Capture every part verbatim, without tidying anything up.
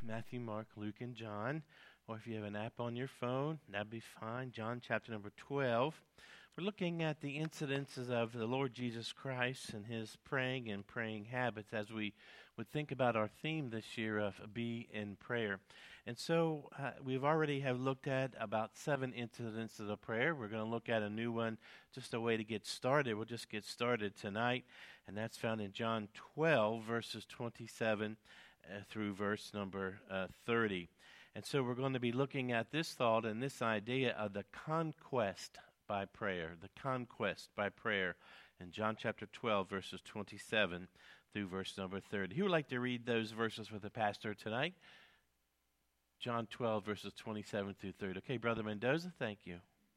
Matthew, Mark, Luke, and John. Or if you have an app on your phone, that'd be fine. John chapter number twelve. We're looking at the incidences of the Lord Jesus Christ and his praying and praying habits as we would think about our theme this year of Be in Prayer. And so uh, we've already have looked at about seven incidences of prayer. We're going to look at a new one, just a way to get started. We'll just get started tonight, and that's found in John twelve, verses twenty-seven uh, through verse number uh, thirty. And so we're going to be looking at this thought and this idea of the conquest by prayer, the conquest by prayer in John chapter twelve, verses twenty-seven through verse number thirty. Who would like to read those verses with the pastor tonight? John twelve, verses twenty-seven through thirty. Okay, Brother Mendoza, thank you.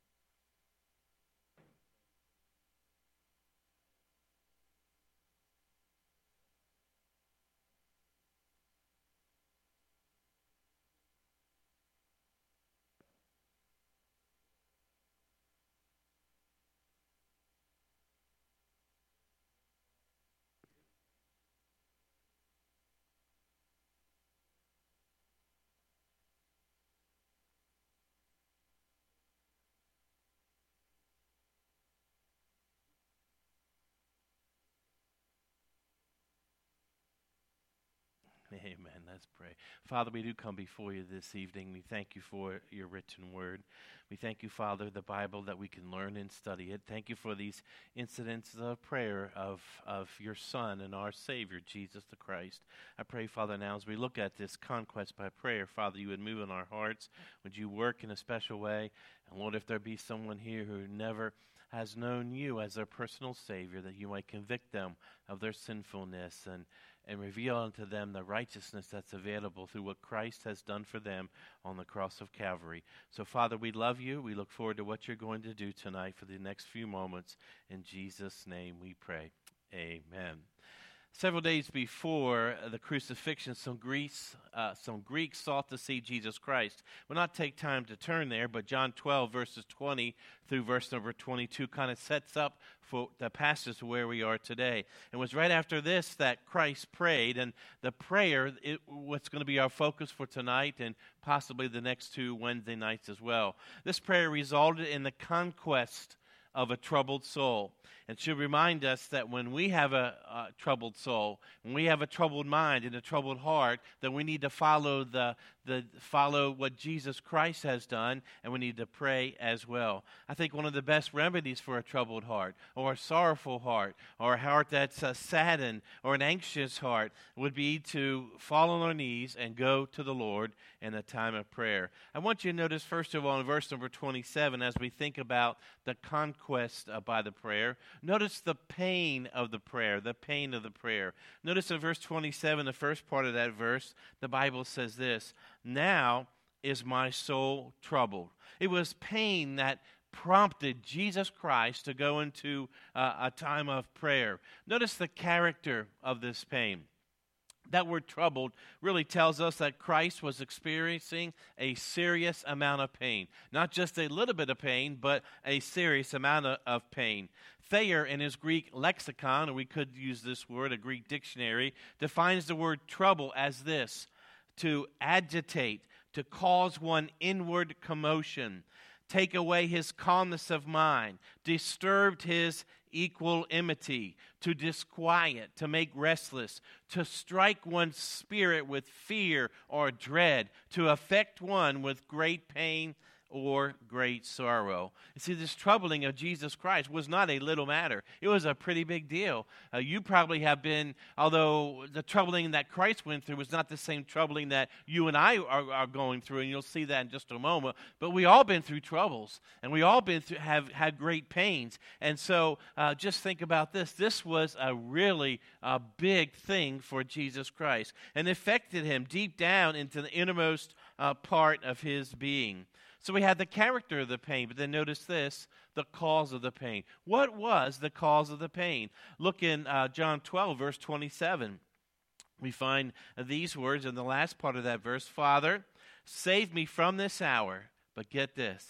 Amen. Let's pray. Father, we do come before you this evening. We thank you for your written word. We thank you, Father, the Bible, that we can learn and study it. Thank you for these incidents of prayer of, of your Son and our Savior, Jesus the Christ. I pray, Father, now as we look at this conquest by prayer, Father, you would move in our hearts. Would you work in a special way? And Lord, if there be someone here who never has known you as their personal Savior, that you might convict them of their sinfulness and and reveal unto them the righteousness that's available through what Christ has done for them on the cross of Calvary. So, Father, we love you. We look forward to what you're going to do tonight for the next few moments. In Jesus' name we pray. Amen. Several days before the crucifixion, some Greeks, uh, some Greeks sought to see Jesus Christ. We'll not take time to turn there, but John twelve, verses twenty through verse number twenty-two kind of sets up for the passage where we are today. It was right after this that Christ prayed, and the prayer, it, what's going to be our focus for tonight and possibly the next two Wednesday nights as well. This prayer resulted in the conquest of a troubled soul. It should remind us that when we have a, a troubled soul, when we have a troubled mind and a troubled heart, that we need to follow the the follow what Jesus Christ has done, and we need to pray as well. I think one of the best remedies for a troubled heart, or a sorrowful heart, or a heart that's uh, saddened, or an anxious heart, would be to fall on our knees and go to the Lord in a time of prayer. I want you to notice, first of all, in verse number twenty-seven, as we think about the conquest uh, by the prayer, notice the pain of the prayer, the pain of the prayer. Notice in verse twenty-seven, the first part of that verse, the Bible says this: "Now is my soul troubled." It was pain that prompted Jesus Christ to go into uh, a time of prayer. Notice the character of this pain. That word troubled really tells us that Christ was experiencing a serious amount of pain. Not just a little bit of pain, but a serious amount of, of pain. Thayer, in his Greek lexicon, or we could use this word, a Greek dictionary, defines the word trouble as this: to agitate, to cause one inward commotion, take away his calmness of mind, disturbed his equanimity, to disquiet, to make restless, to strike one's spirit with fear or dread, to affect one with great pain or great sorrow. You see, this troubling of Jesus Christ was not a little matter. It was a pretty big deal. Uh, you probably have been, although the troubling that Christ went through was not the same troubling that you and I are, are going through, and you'll see that in just a moment. But we all been through troubles, and we all been through, have had great pains. And so uh, just think about this. This was a really uh, big thing for Jesus Christ, and affected him deep down into the innermost uh, part of his being. So we had the character of the pain, but then notice this, the cause of the pain. What was the cause of the pain? Look in uh, John twelve, verse twenty-seven. We find these words in the last part of that verse: "Father, save me from this hour." But get this: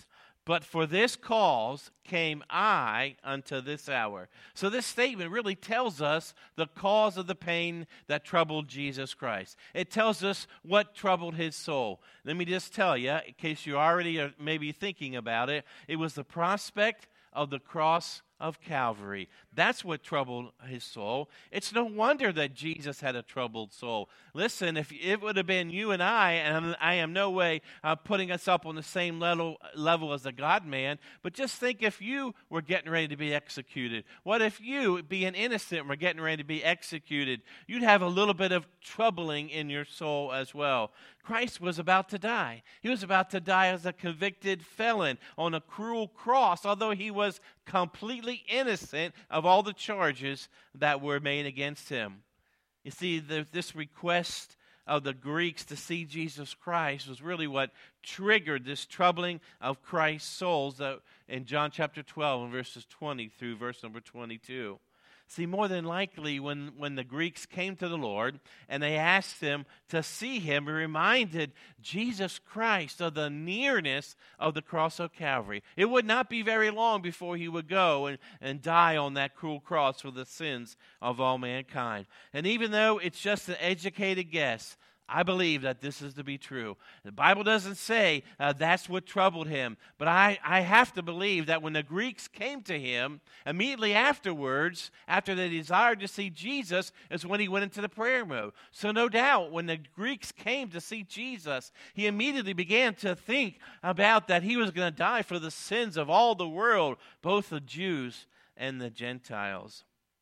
But for this cause came I unto this hour. So this statement really tells us the cause of the pain that troubled Jesus Christ. It tells us what troubled his soul. Let me just tell you, in case you already are maybe thinking about it, it was the prospect of the cross of Calvary. That's what troubled his soul. It's no wonder that Jesus had a troubled soul. Listen, if it would have been you and I, and I am no way uh, putting us up on the same level, level as a God-man, but just think if you were getting ready to be executed. What if you, being innocent, were getting ready to be executed? You'd have a little bit of troubling in your soul as well. Christ was about to die. He was about to die as a convicted felon on a cruel cross, although he was completely innocent of all the charges that were made against him. You see, the, this request of the Greeks to see Jesus Christ was really what triggered this troubling of Christ's souls that in John chapter twelve and verses twenty through verse number twenty-two. See, more than likely, when, when the Greeks came to the Lord and they asked him to see him, he reminded Jesus Christ of the nearness of the cross of Calvary. It would not be very long before he would go and, and die on that cruel cross for the sins of all mankind. And even though it's just an educated guess, I believe that this is to be true. The Bible doesn't say uh, that's what troubled him, but I, I have to believe that when the Greeks came to him, immediately afterwards, after they desired to see Jesus, is when he went into the prayer mode. So no doubt, when the Greeks came to see Jesus, he immediately began to think about that he was going to die for the sins of all the world, both the Jews and the Gentiles.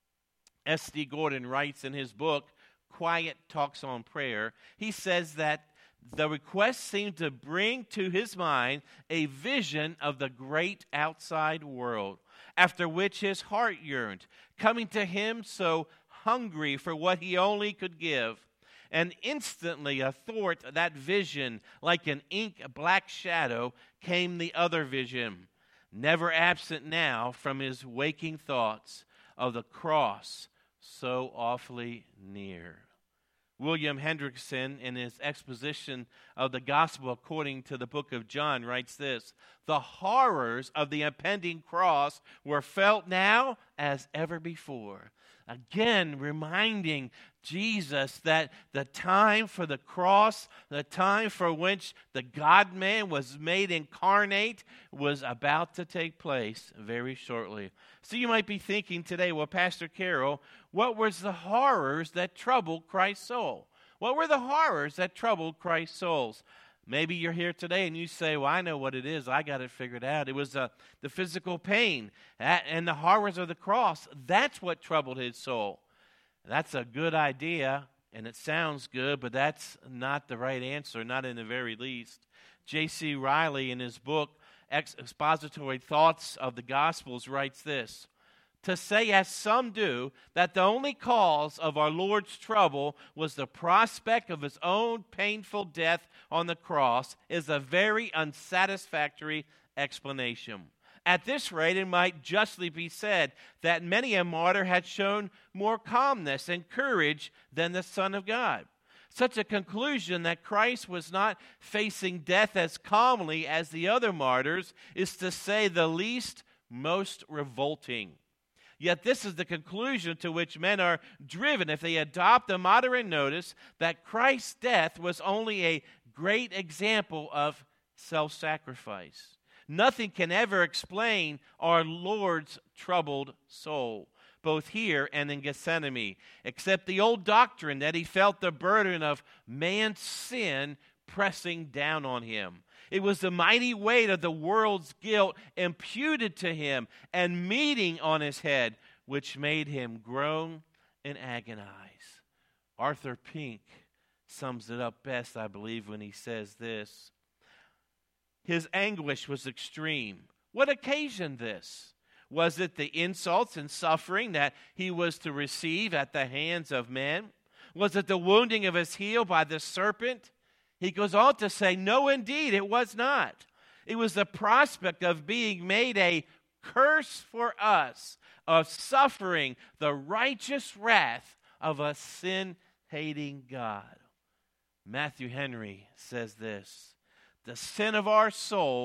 S D Gordon writes in his book, Quiet Talks on Prayer, he says that the request seemed to bring to his mind a vision of the great outside world, after which his heart yearned, coming to him so hungry for what he only could give. And instantly, athwart that vision, like an ink black shadow, came the other vision, never absent now from his waking thoughts, of the cross so awfully near. William Hendrickson, in his exposition of the gospel according to the book of John, writes this: the horrors of the impending cross were felt now as ever before. Again, reminding Jesus that the time for the cross, the time for which the God-man was made incarnate, was about to take place very shortly. So you might be thinking today, well, Pastor Carroll, what was the horrors that troubled Christ's soul? What were the horrors that troubled Christ's souls? Maybe you're here today and you say, well, I know what it is. I got it figured out. It was uh, the physical pain and the horrors of the cross. That's what troubled his soul. That's a good idea, and it sounds good, but that's not the right answer, not in the very least. J C Riley, in his book, Expository Thoughts of the Gospels, writes this: to say, as some do, that the only cause of our Lord's trouble was the prospect of his own painful death on the cross is a very unsatisfactory explanation. At this rate, it might justly be said that many a martyr had shown more calmness and courage than the Son of God. Such a conclusion that Christ was not facing death as calmly as the other martyrs is, to say the least, most revolting. Yet this is the conclusion to which men are driven if they adopt the modern notice that Christ's death was only a great example of self-sacrifice. Nothing can ever explain our Lord's troubled soul, both here and in Gethsemane, except the old doctrine that he felt the burden of man's sin pressing down on him. It was the mighty weight of the world's guilt imputed to him and meeting on his head, which made him groan and agonize. Arthur Pink sums it up best, I believe, when he says this: his anguish was extreme. What occasioned this? Was it the insults and suffering that he was to receive at the hands of men? Was it the wounding of his heel by the serpent? He goes on to say, no, indeed, it was not. It was the prospect of being made a curse for us, of suffering the righteous wrath of a sin-hating God. Matthew Henry says this: the sin of our soul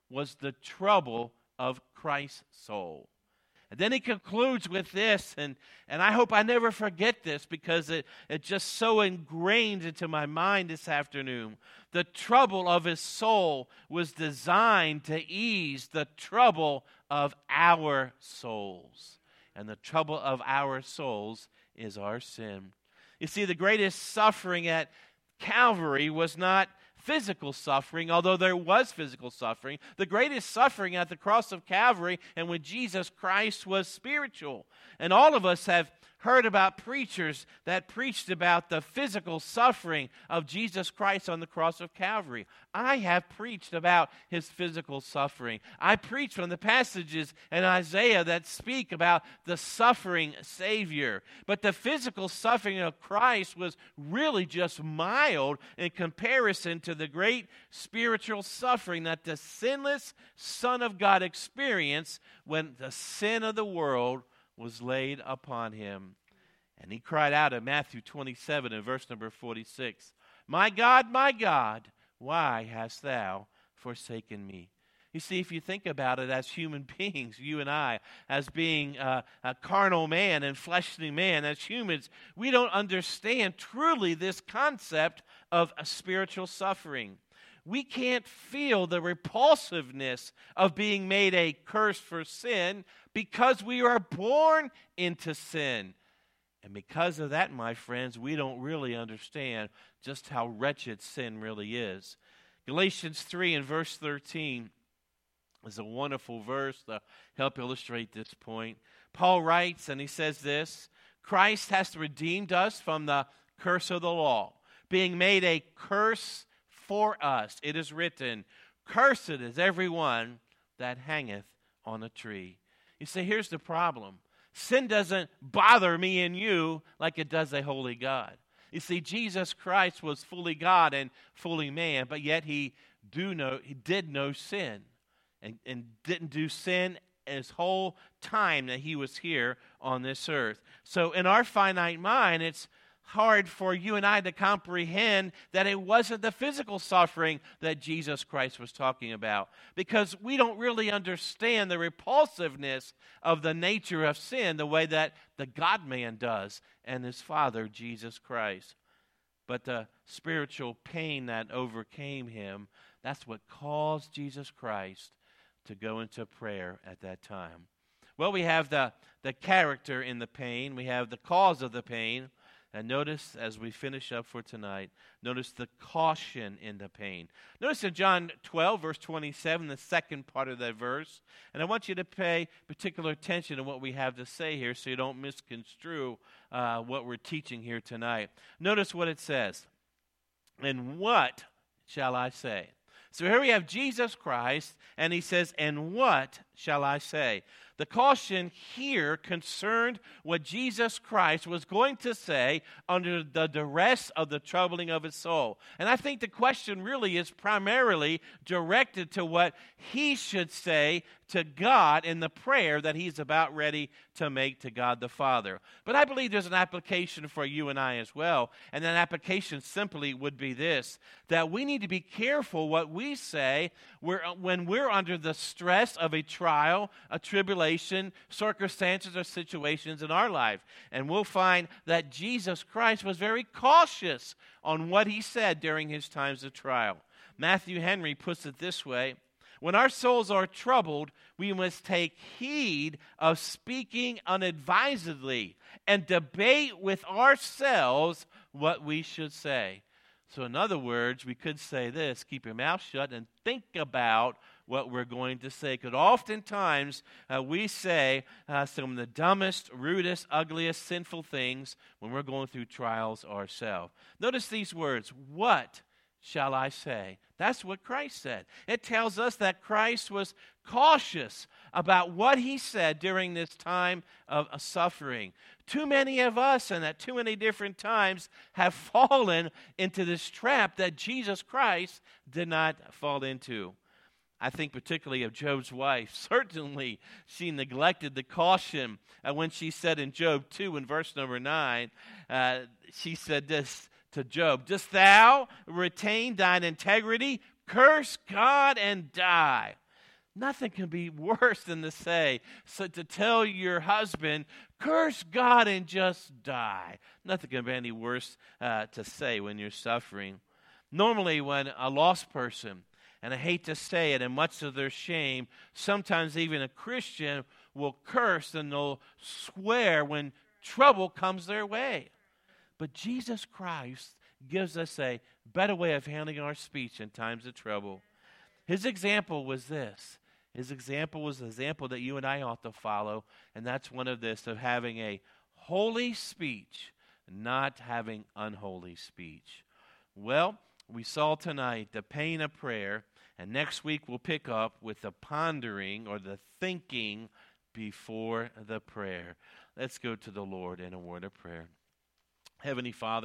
was the trouble of Christ's soul. And then he concludes with this, and, and I hope I never forget this because it, it just so ingrained into my mind this afternoon. The trouble of his soul was designed to ease the trouble of our souls. And the trouble of our souls is our sin. You see, the greatest suffering at Calvary was not physical suffering, although there was physical suffering. The greatest suffering at the cross of Calvary and with Jesus Christ was spiritual. And all of us have heard about preachers that preached about the physical suffering of Jesus Christ on the cross of Calvary. I have preached about his physical suffering. I preached from the passages in Isaiah that speak about the suffering Savior. But the physical suffering of Christ was really just mild in comparison to the great spiritual suffering that the sinless Son of God experienced when the sin of the world was laid upon him. And he cried out in Matthew twenty-seven in verse number forty-six, "My God, my God, why hast thou forsaken me?" You see, if you think about it as human beings, you and I, as being uh, a carnal man and fleshly man, as humans, we don't understand truly this concept of a spiritual suffering. We can't feel the repulsiveness of being made a curse for sin because we are born into sin. And because of that, my friends, we don't really understand just how wretched sin really is. Galatians three and verse thirteen is a wonderful verse to help illustrate this point. Paul writes, and he says this, "Christ has redeemed us from the curse of the law, being made a curse for us. It is written, cursed is everyone that hangeth on a tree." You see, here's the problem. Sin doesn't bother me and you like it does a holy God. You see, Jesus Christ was fully God and fully man, but yet he do know he did know sin and, and didn't do sin his whole time that he was here on this earth. So in our finite mind, it's hard for you and I to comprehend that it wasn't the physical suffering that Jesus Christ was talking about, because we don't really understand the repulsiveness of the nature of sin the way that the God-man does and his Father, Jesus Christ. But the spiritual pain that overcame him, that's what caused Jesus Christ to go into prayer at that time. Well, we have the, the character in the pain. We have the cause of the pain. And notice, as we finish up for tonight, notice the caution in the pain. Notice in John twelve, verse twenty-seven, the second part of that verse. And I want you to pay particular attention to what we have to say here so you don't misconstrue uh, what we're teaching here tonight. Notice what it says. "And what shall I say?" So here we have Jesus Christ, and he says, "And what shall I say?" The caution here concerned what Jesus Christ was going to say under the duress of the troubling of his soul. And I think the question really is primarily directed to what he should say to God in the prayer that he's about ready to make to God the Father. But I believe there's an application for you and I as well. And that application simply would be this, that we need to be careful what we say when we're under the stress of a trial, a tribulation, circumstances or situations in our life. And we'll find that Jesus Christ was very cautious on what he said during his times of trial. Matthew Henry puts it this way: "When our souls are troubled, we must take heed of speaking unadvisedly and debate with ourselves what we should say." So in other words, we could say this: keep your mouth shut and think about what we're going to say. Because oftentimes uh, we say uh, some of the dumbest, rudest, ugliest, sinful things when we're going through trials ourselves. Notice these words, "What shall I say?" That's what Christ said. It tells us that Christ was cautious about what he said during this time of uh, suffering. Too many of us, and at too many different times, have fallen into this trap that Jesus Christ did not fall into. I think particularly of Job's wife. Certainly, she neglected the caution uh, when she said in Job two, in verse number nine, uh, she said this to Job: "Dost thou retain thine integrity? Curse God and die." Nothing can be worse than to say, so to tell your husband, curse God and just die. Nothing can be any worse uh, to say when you're suffering. Normally, when a lost person, and I hate to say it, and much of their shame, sometimes even a Christian will curse and they'll swear when trouble comes their way. But Jesus Christ gives us a better way of handling our speech in times of trouble. His example was this. His example was the example that you and I ought to follow, and that's one of this, of having a holy speech, not having unholy speech. Well, we saw tonight the pain of prayer, and next week we'll pick up with the pondering or the thinking before the prayer. Let's go to the Lord in a word of prayer. Heavenly Father,